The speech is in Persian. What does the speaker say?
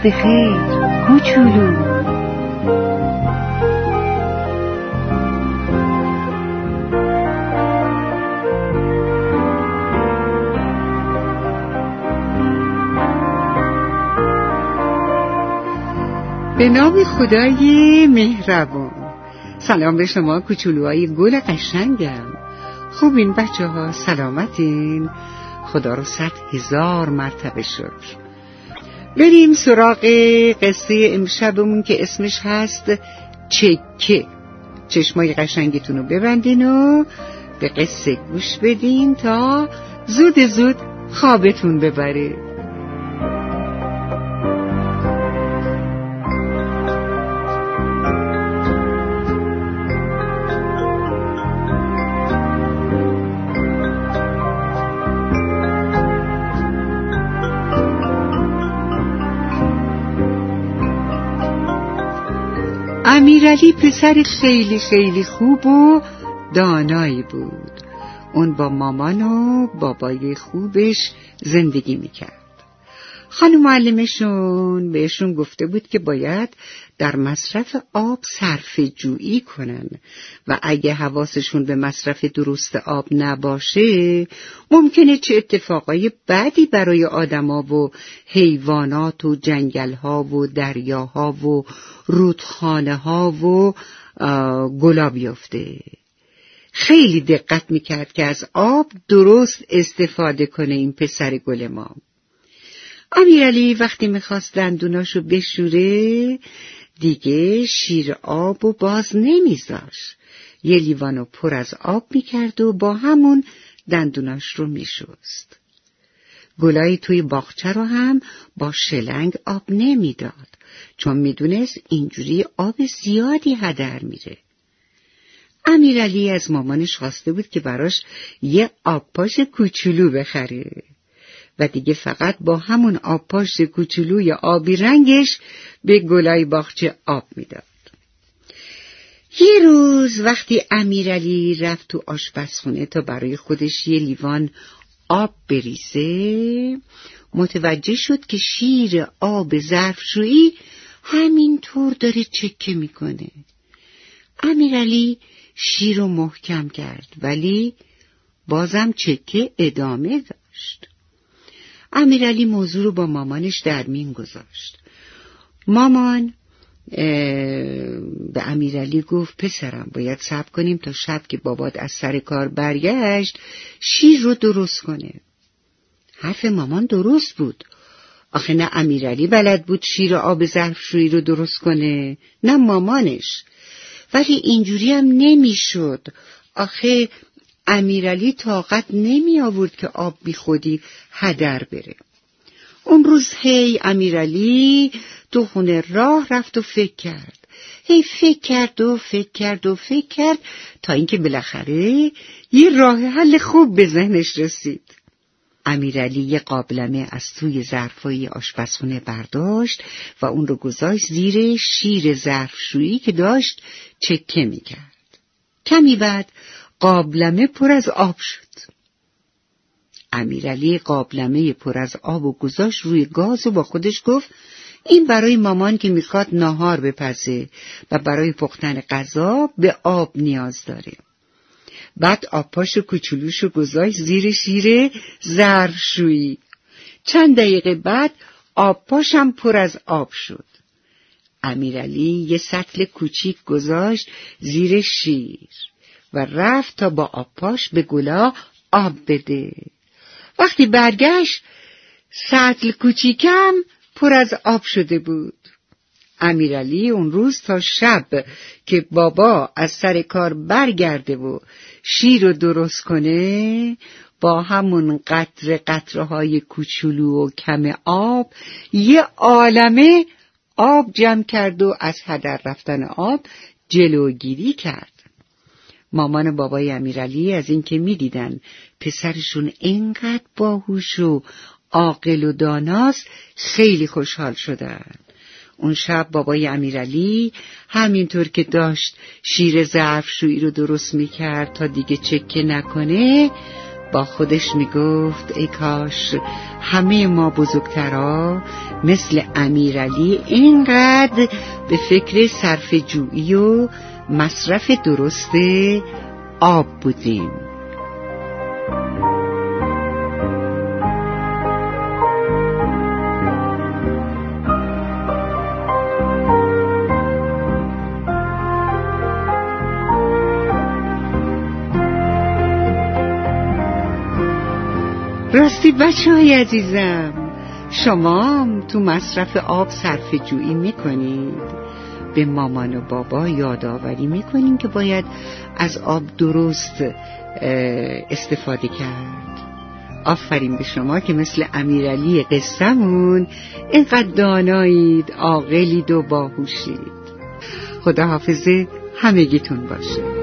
وقت خیر کوچولو. به نام خدای مهربان. سلام به شما کوچولوهای گل قشنگم. خوبین بچه ها؟ سلامتین؟ خدا رو 100,000 مرتبه شکر. بریم سراغ قصه امشبمون که اسمش هست چکه. چشمای قشنگتون رو ببندین و به قصه گوش بدین تا زود خوابتون ببره. امیرعلی پسر خیلی خیلی خوب و دانایی بود. اون با مامان و بابای خوبش زندگی میکرد. خانم معلمشون بهشون گفته بود که باید در مصرف آب صرفه جویی کنن و اگه حواسشون به مصرف درست آب نباشه ممکنه چه اتفاقای بدی برای آدما و حیوانات و جنگل‌ها و دریاها و رودخانه‌ها و گلا بیفته. خیلی دقت میکرد که از آب درست استفاده کنه این پسر گل ما. امیرعلی وقتی میخواست دندوناشو بشوره دیگه شیر آب و باز نمیذاشت. یه لیوانو پر از آب میکرد و با همون دندوناش رو میشست. گلای توی باغچه رو هم با شلنگ آب نمیداد چون میدونست اینجوری آب زیادی هدر میره. امیرعلی از مامانش خواسته بود که براش یه آبپاش کوچولو بخره و دیگه فقط با همون آبپاش کوچولوی آبی رنگش به گلای باغچه آب میداد. یه روز وقتی امیرعلی رفت تو آشپزخونه تا برای خودش یه لیوان آب بریزه متوجه شد که شیر آب ظرفشویی همینطور داره چکه میکنه. امیرعلی شیر رو محکم کرد ولی بازم چکه ادامه داشت. امیرعلی موضوع رو با مامانش در میون گذاشت. مامان به امیرعلی گفت پسرم باید صبر کنیم تا شب که بابات از سر کار برگشت شیر رو درست کنه. حرف مامان درست بود. آخه نه امیرعلی بلد بود شیر آب ظرفشویی رو درست کنه نه مامانش. ولی اینجوری هم نمیشد. آخه امیرعلی طاقت نمی آورد که آب بی خودی هدر بره. اون روز امیرعلی تو خونه راه رفت و فکر کرد. فکر کرد تا اینکه بالاخره یه راه حل خوب به ذهنش رسید. امیرعلی یه قابلمه از توی ظرفای آشپزخونه برداشت و اون رو گذاشت زیر شیر ظرفشویی که داشت چکه میکرد. کمی بعد قابلمه پر از آب شد. امیرعلی قابلمه پر از آب و گذاشت روی گاز و با خودش گفت این برای مامان که میخواد ناهار بپزه و برای پختن غذا به آب نیاز داره. بعد آبپاش کوچولوشو گذاشت زیر شیر ظرفشویی. چند دقیقه بعد آبپاشم پر از آب شد. امیرعلی یه سطل کوچیک گذاشت زیر شیر و رفت تا با آبپاش به گلا آب بده. وقتی برگشت سطل کوچیکم پر از آب شده بود. امیرعلی اون روز تا شب که بابا از سر کار برگرده و شیر رو درست کنه با همون قطره‌های کوچولو و کم آب یه عالمه آب جمع کرد و از هدر رفتن آب جلوگیری کرد. مامان بابای امیرعلی از این که می‌دیدن پسرشون اینقدر باهوش و عاقل و داناست خیلی خوشحال شدن. اون شب بابای امیرعلی همینطور که داشت شیر ظرفشویی رو درست میکرد تا دیگه چکه نکنه با خودش میگفت ای کاش همه ما بزرگترها مثل امیرعلی اینقدر به فکر صرفه جویی و مصرف درست آب بودیم. راستی بچه‌های عزیزم، شما تو مصرف آب صرفه جویی میکنید؟ به مامان و بابا یادآوری میکنین که باید از آب درست استفاده کرد؟ آفرین به شما که مثل امیرعلی قصه‌مون اینقدر دانایید، عاقلید و باهوشید. خداحافظ همگیتون باشه.